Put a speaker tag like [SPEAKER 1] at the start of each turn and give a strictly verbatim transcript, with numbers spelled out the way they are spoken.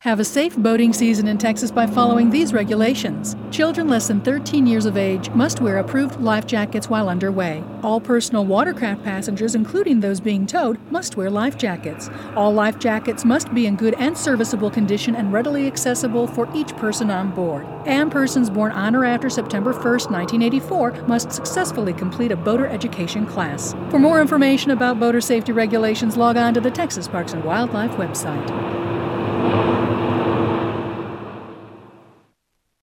[SPEAKER 1] Have a safe boating season in Texas by following these regulations. Children less than thirteen years of age must wear approved life jackets while underway. All personal watercraft passengers, including those being towed, must wear life jackets. All life jackets must be in good and serviceable condition and readily accessible for each person on board. And persons born on or after September first, nineteen eighty-four must successfully complete a boater education class. For more information about boater safety regulations, log on to the Texas Parks and Wildlife website.